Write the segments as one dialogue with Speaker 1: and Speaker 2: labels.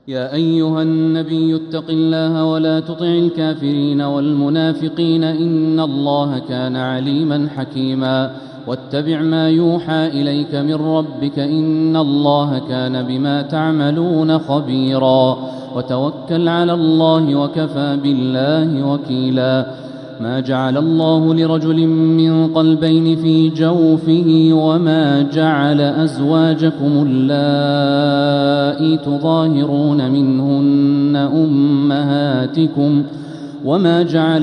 Speaker 1: يا أيها النبي اتق الله ولا تطع الكافرين والمنافقين إن الله كان عليما حكيما واتبع ما يوحى إليك من ربك إن الله كان بما تعملون خبيرا وتوكل على الله وكفى بالله وكيلا ما جعل الله لرجل من قلبين في جوفه وما جعل أزواجكم اللائي تظاهرون منهن أمهاتكم وما جعل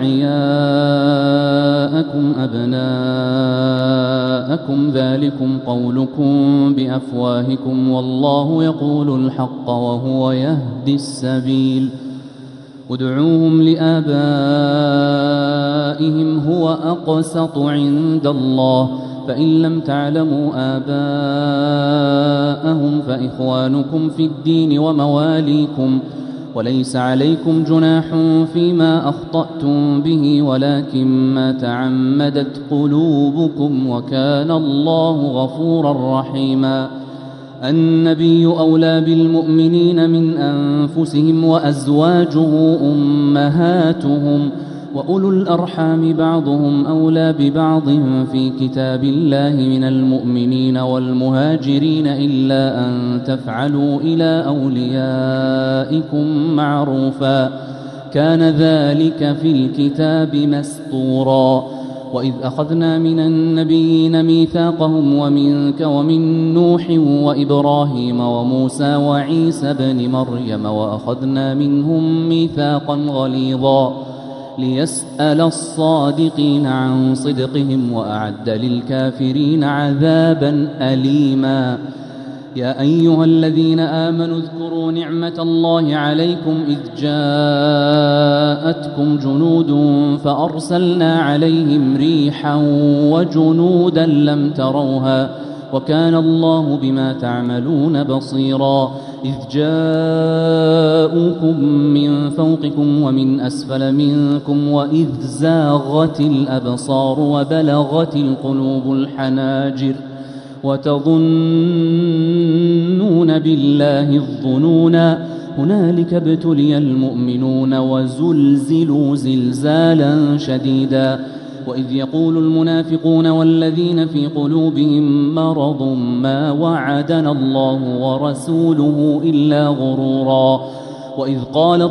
Speaker 1: أدعياءكم أبناءكم ذلكم قولكم بأفواهكم والله يقول الحق وهو يهدي السبيل ادعوهم لآبائهم هو أقسط عند الله فإن لم تعلموا آباءهم فإخوانكم في الدين ومواليكم وليس عليكم جناح فيما أخطأتم به ولكن ما تعمدت قلوبكم وكان الله غفورا رحيما النبي أولى بالمؤمنين من أنفسهم وأزواجه أمهاتهم وأولو الأرحام بعضهم أولى ببعض في كتاب الله من المؤمنين والمهاجرين إلا أن تفعلوا إلى أوليائكم معروفا كان ذلك في الكتاب مسطورا وإذ أخذنا من النبيين ميثاقهم ومنك ومن نوح وإبراهيم وموسى وعيسى بن مريم وأخذنا منهم ميثاقا غليظا ليسأل الصادقين عن صدقهم وأعد للكافرين عذابا أليما يا أيها الذين آمنوا اذكروا نعمة الله عليكم إذ جاءتكم جنود فأرسلنا عليهم ريحا وجنودا لم تروها وكان الله بما تعملون بصيرا إذ جاءوكم من فوقكم ومن أسفل منكم وإذ زاغت الأبصار وبلغت القلوب الحناجر وتظنون بالله الظنونا هنالك ابتلي المؤمنون وزلزلوا زلزالا شديدا وإذ يقول المنافقون والذين في قلوبهم مرض ما وعدنا الله ورسوله إلا غرورا وإذ قالت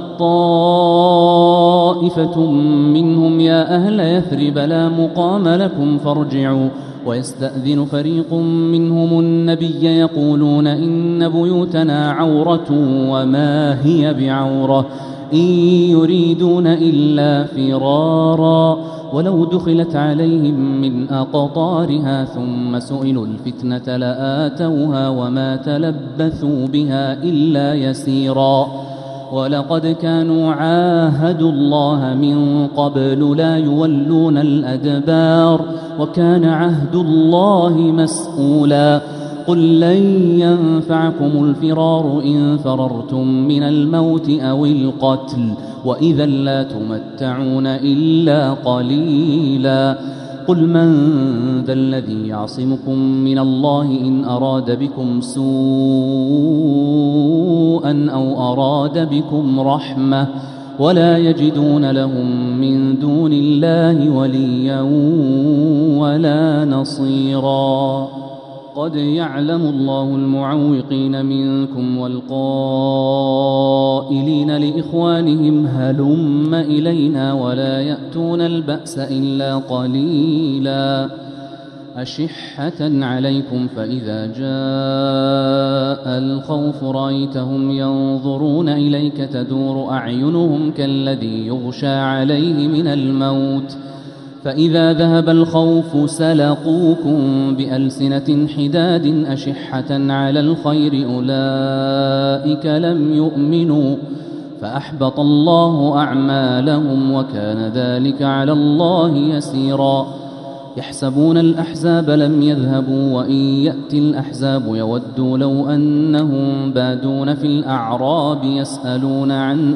Speaker 1: طائفة منهم يا أهل يثرب لا مقام لكم فارجعوا ويستأذن فريق منهم النبي يقولون إن بيوتنا عورة وما هي بعورة إن يريدون إلا فرارا ولو دخلت عليهم من أقطارها ثم سئلوا الفتنة لآتوها وما تلبثوا بها إلا يسيرا ولقد كانوا عاهدوا الله من قبل لا يولون الأدبار وكان عهد الله مسؤولا قل لن ينفعكم الفرار إن فررتم من الموت أو القتل وإذا لا تمتعون إلا قليلا قل من ذا الذي يعصمكم من الله إن أراد بكم سوءا أو أراد بكم رحمة ولا يجدون لهم من دون الله وليا ولا نصيرا قد يعلم الله المعوقين منكم والقائلين لإخوانهم هلم إلينا ولا يأتون البأس إلا قليلا أشحة عليكم فإذا جاء الخوف رأيتهم ينظرون إليك تدور أعينهم كالذي يغشى عليه من الموت فإذا ذهب الخوف سلقوكم بألسنة حداد أشحة على الخير أولئك لم يؤمنوا فأحبط الله أعمالهم وكان ذلك على الله يسيرا يحسبون الأحزاب لم يذهبوا وإن يأتي الأحزاب يودوا لو أنهم بادون في الأعراب يسألون عن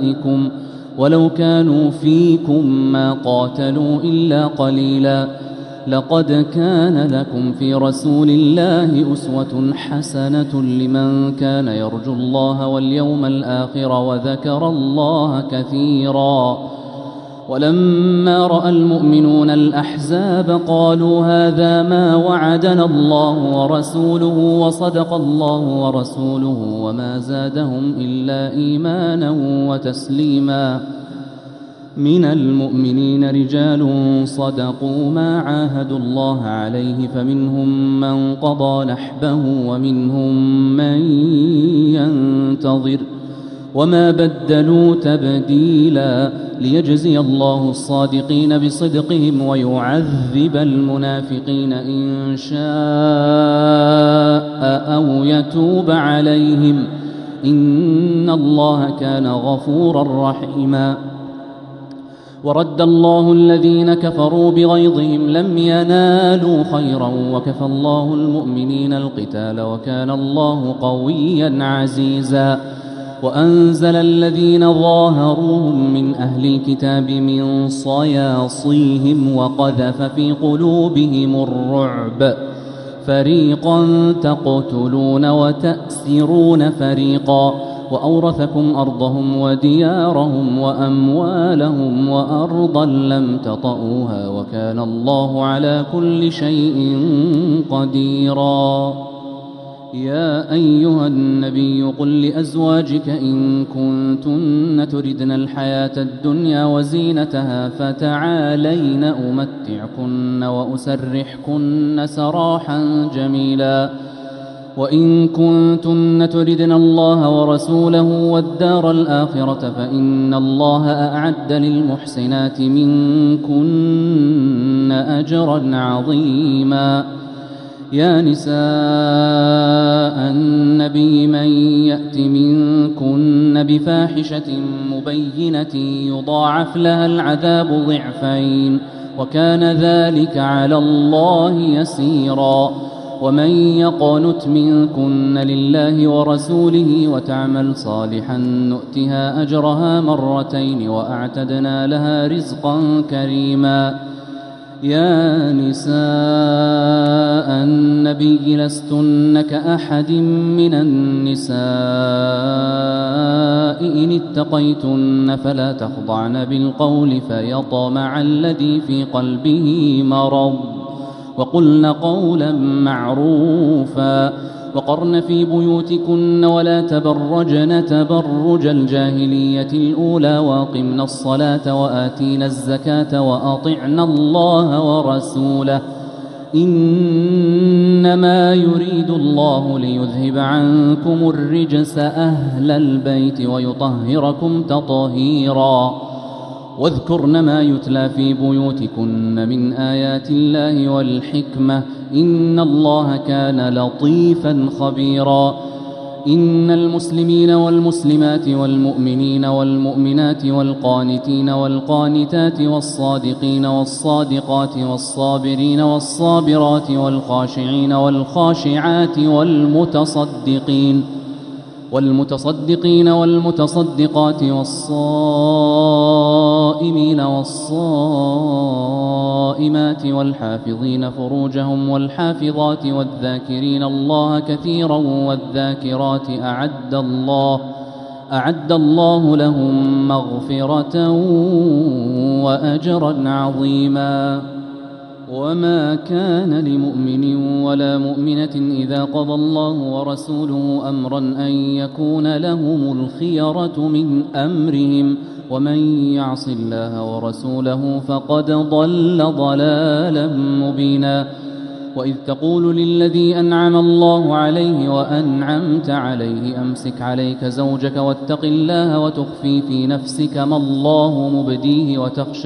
Speaker 1: أنبائكم ولو كانوا فيكم ما قاتلوا إلا قليلا لقد كان لكم في رسول الله أسوة حسنة لمن كان يرجو الله واليوم الآخر وذكر الله كثيرا. ولما رأى المؤمنون الأحزاب قالوا هذا ما وعدنا الله ورسوله وصدق الله ورسوله وما زادهم إلا إيمانا وتسليما. من المؤمنين رجال صدقوا ما عاهدوا الله عليه فمنهم من قضى نحبه ومنهم من ينتظر وما بدلوا تبديلا ليجزي الله الصادقين بصدقهم ويعذب المنافقين إن شاء أو يتوب عليهم إن الله كان غفورا رحيما. ورد الله الذين كفروا بغيظهم لم ينالوا خيرا وكفى الله المؤمنين القتال وكان الله قويا عزيزا. وأنزل الذين ظاهروهم من أهل الكتاب من صياصيهم وقذف في قلوبهم الرعب فريقا تقتلون وتأسرون فريقا وأورثكم أرضهم وديارهم وأموالهم وأرضا لم تطئوها وكان الله على كل شيء قديرا. يا أيها النبي قل لأزواجك إن كنتن تردن الحياة الدنيا وزينتها فتعالين أمتعكن وأسرحكن سراحا جميلا. وإن كنتن تردن الله ورسوله والدار الآخرة فإن الله أعد للمحسنات منكن أجرا عظيما. يا نساء النبي من يأت منكن بفاحشة مبينة يضاعف لها العذاب ضعفين وكان ذلك على الله يسيرا. ومن يقنت منكن لله ورسوله وتعمل صالحا نؤتها أجرها مرتين وأعتدنا لها رزقا كريما. يا نساء النبي لستن كأحد من النساء إن اتقيتن فلا تخضعن بالقول فيطمع الذي في قلبه مرض وقلن قولا معروفا. وقرن في بيوتكن ولا تبرجن تبرج الجاهلية الأولى وأقمن الصلاة وآتينا الزكاة وأطعن الله ورسوله إنما يريد الله ليذهب عنكم الرجس أهل البيت ويطهركم تطهيرا. واذكرن ما يتلى في بيوتكن من آيات الله والحكمة إن الله كان لطيفا خبيرا. إن المسلمين والمسلمات والمؤمنين والمؤمنات والقانتين والقانتات والصادقين والصادقات والصابرين والصابرات والخاشعين والخاشعات والمتصدقين والمتصدقات والصائمين والصائمات والحافظين فروجهم والحافظات والذاكرين الله كثيرا والذاكرات أعد الله لهم مغفرة وأجرا عظيما. وما كان لمؤمن ولا مؤمنة إذا قضى الله ورسوله أمرا أن يكون لهم الخيرة من أمرهم ومن يعص الله ورسوله فقد ضل ضلالا مبينا. وإذ تقول للذي أنعم الله عليه وأنعمت عليه أمسك عليك زوجك واتق الله وتخفي في نفسك ما الله مبديه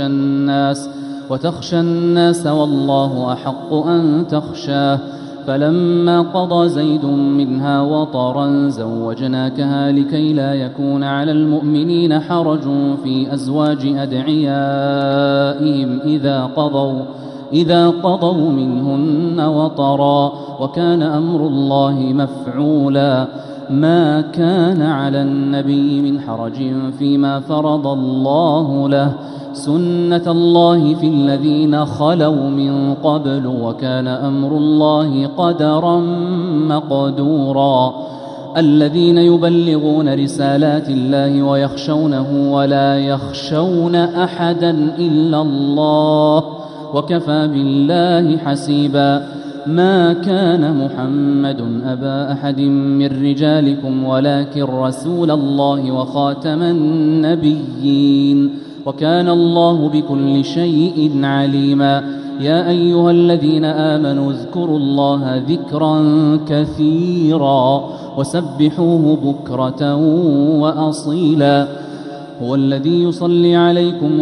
Speaker 1: وتخشى الناس والله أحق أن تخشاه فلما قضى زيد منها وطرا زوجناكها لكي لا يكون على المؤمنين حرج في أزواج أدعيائهم إذا قضوا منهن وطرا وكان أمر الله مفعولا. ما كان على النبي من حرج فيما فرض الله له، سنة الله في الذين خلوا من قبل، وكان أمر الله قدرا مقدورا. الذين يبلغون رسالات الله ويخشونه ولا يخشون أحدا إلا الله، وكفى بالله حسيبا. ما كان محمد أبا أحد من رجالكم ولكن رسول الله وخاتم النبيين، وكان الله بكل شيء عليما. يا أيها الذين آمنوا اذكروا الله ذكرا كثيرا وسبحوه بكرة وأصيلا. هو الذي يصلي عليكم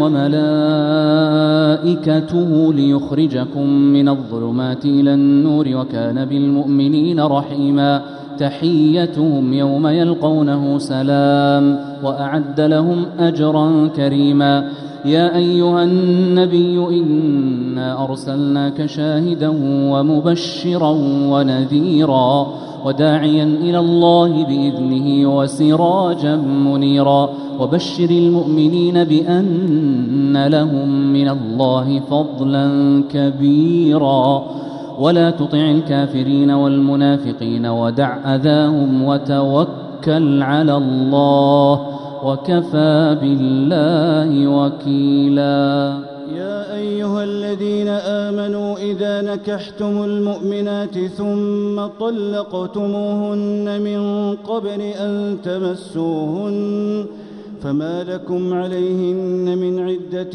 Speaker 1: وملائكته ليخرجكم من الظلمات إلى النور، وكان بالمؤمنين رحيما. تحيتهم يوم يلقونه سلام، وأعد لهم أجرا كريما. يا أيها النبي إنا أرسلناك شاهدا ومبشرا ونذيرا وداعيا إلى الله بإذنه وسراجا منيرا، وبشر المؤمنين بأن لهم من الله فضلا كبيرا. ولا تطع الكافرين والمنافقين ودع أذاهم وتوكل على الله، وكفى بالله وكيلا.
Speaker 2: يا أيها الذين آمنوا إذا نكحتم المؤمنات ثم طلقتموهن من قبل أن تمسوهن فما لكم عليهن من عدة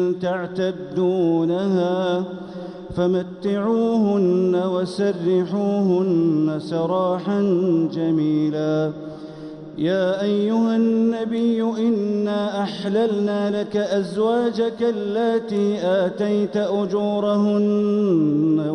Speaker 2: تعتدونها فمتعوهن وسرحوهن سراحا جميلا. يا أيها النبي إنا أحللنا لك أزواجك اللاتي آتيت أجورهن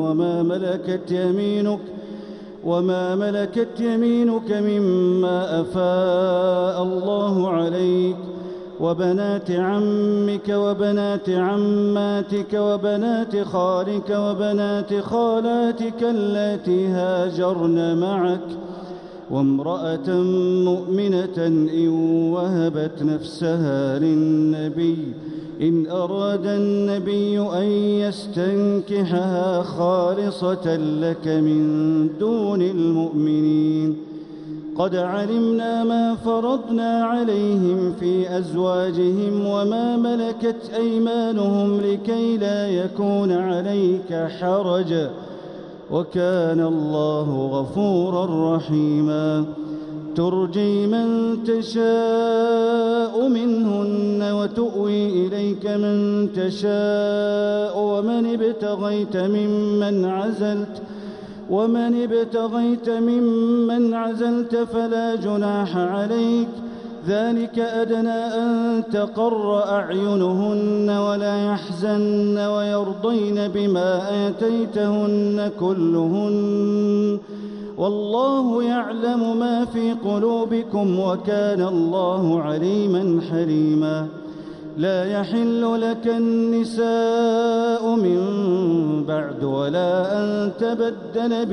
Speaker 2: وما ملكت يمينك مما أفاء الله عليك، وبنات عمك وبنات عماتك وبنات خالك وبنات خالاتك اللاتي هاجرن معك، وامرأة مؤمنة إن وهبت نفسها للنبي إن أراد النبي أن يستنكحها خالصة لك من دون المؤمنين. قد علمنا ما فرضنا عليهم في أزواجهم وما ملكت أيمانهم لكي لا يكون عليك حرج، وكان الله غفورا رحيما. ترجي من تشاء منهن وتؤوي إليك من تشاء، ومن ابتغيت ممن عزلت فلا جناح عليك، ذلك أدنى أن تقر أعينهن ولا يحزن ويرضين بما آتيتهن كلهن، والله يعلم ما في قلوبكم وكان الله عليما حليما. لا يحل لك النساء من بعد ولا أن تبدل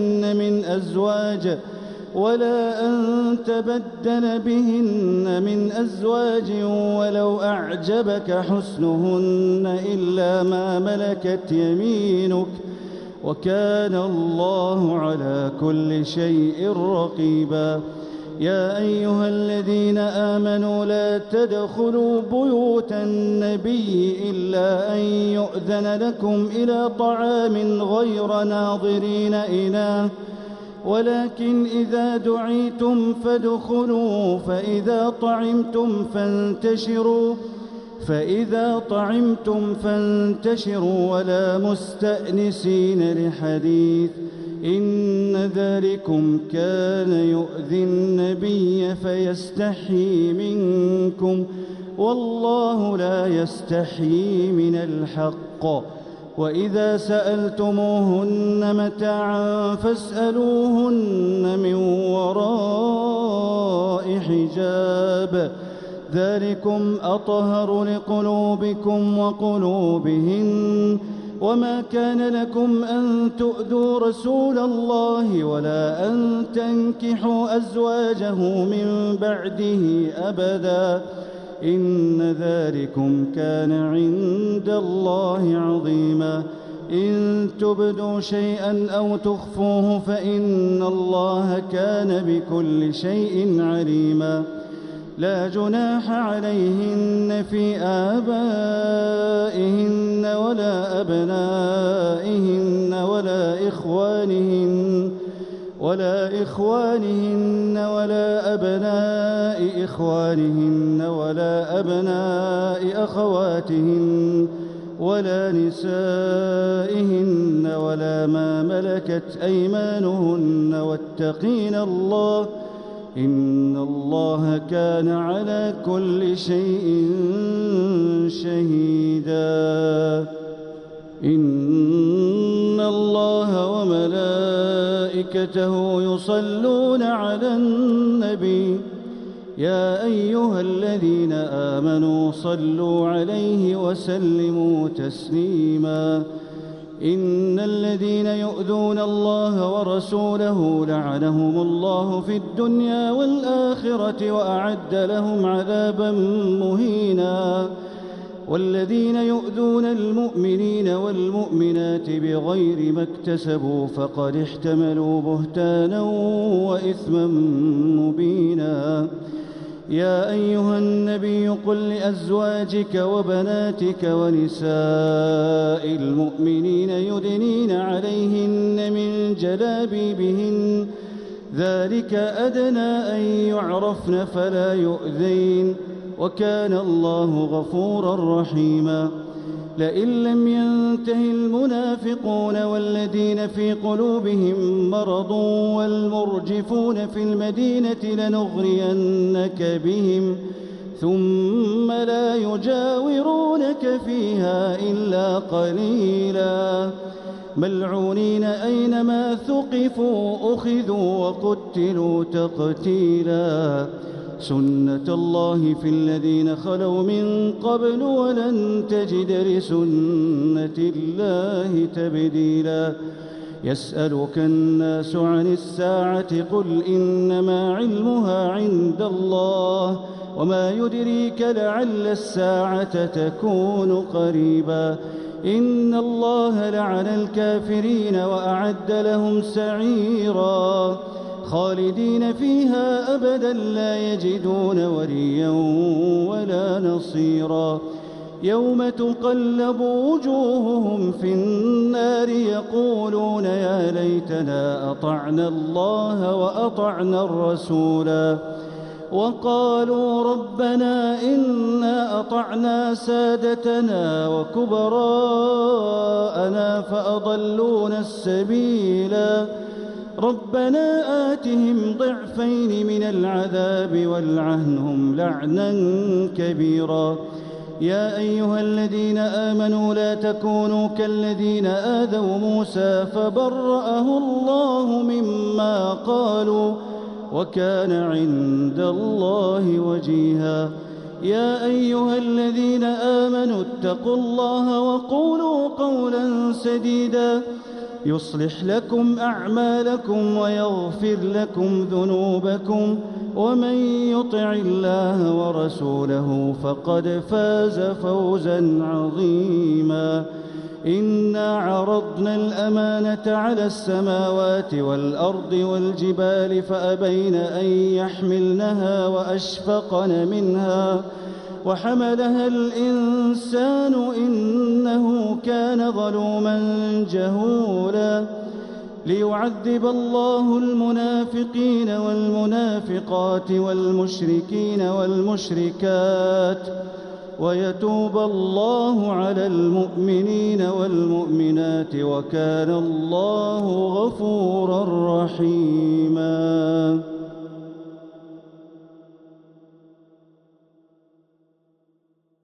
Speaker 2: بهن من أزواج ولو أعجبك حسنهن إلا ما ملكت يمينك، وكان الله على كل شيء رقيبا. يا أيها الذين آمنوا لا تدخلوا بيوت النبي إلا أن يؤذن لكم إلى طعام غير ناظرين إناه، ولكن إذا دعيتم فادخلوا فإذا طعمتم فانتشروا ولا مستأنسين لحديث، إن ذلكم كان يؤذي النبي فيستحيي منكم، والله لا يستحيي من الحق. وإذا سألتموهن متاعا فاسألوهن من وراء حجاب، ذلكم أطهر لقلوبكم وقلوبهن، وما كان لكم أن تؤذوا رسول الله ولا أن تنكحوا أزواجه من بعده أبدا إن ذلكم كان عند الله عظيما إن تبدوا شيئا أو تخفوه فإن الله كان بكل شيء عليما لا جناح عليهن في آبائهن ولا أبنائهن ولا إخوانهن ولا أبناء إخوانهن ولا أبناء أخواتهن ولا نسائهن ولا ما ملكت أيمانهن واتقين الله إن الله كان على كل شيء شهيدا إن الله وملائكته يصلون على النبي يا أيها الذين آمنوا صلوا عليه وسلموا تسليما إن الذين يؤذون الله ورسوله لعنهم الله في الدنيا والآخرة وأعد لهم عذابا مهينا والذين يؤذون المؤمنين والمؤمنات بغير ما اكتسبوا فقد احتملوا بهتانا وإثما مبينا يا أيها النبي قل لأزواجك وبناتك ونساء المؤمنين يدنين عليهن من جلابيبهن ذلك أدنى أن يعرفن فلا يؤذين وكان الله غفورا رحيما لئن لم ينته المنافقون والذين في قلوبهم مرض والمرجفون في المدينة لنغرينك بهم ثم لا يجاورونك فيها إلا قليلا ملعونين أينما ثقفوا أخذوا وقتلوا تقتيلا سنة الله في الذين خلوا من قبل ولن تجد لسنة الله تبديلا يسألك الناس عن الساعة قل إنما علمها عند الله وما يدريك لعل الساعة تكون قريبا إن الله لعن الكافرين وأعد لهم سعيرا خالدين فيها أبدا لا يجدون وليا ولا نصيرا يوم تقلب وجوههم في النار يقولون يا ليتنا أطعنا الله وأطعنا الرسولا وقالوا ربنا إنا أطعنا سادتنا وكبراءنا فأضلونا السبيلا ربنا آتهم ضعفين من العذاب والعنهم لعنا كبيرا يا أيها الذين آمنوا لا تكونوا كالذين آذوا موسى فبرأه الله مما قالوا وكان عند الله وجيها يا أيها الذين آمنوا اتقوا الله وقولوا قولا سديدا يصلح لكم أعمالكم ويغفر لكم ذنوبكم ومن يطع الله ورسوله فقد فاز فوزا عظيما إنا عرضنا الأمانة على السماوات والأرض والجبال فأبين أن يحملنها وأشفقن منها وحملها الإنسان إنه كان ظلوما جهولا ليعذب الله المنافقين والمنافقات والمشركين والمشركات ويتوب الله على المؤمنين والمؤمنات وكان الله غفورا رحيما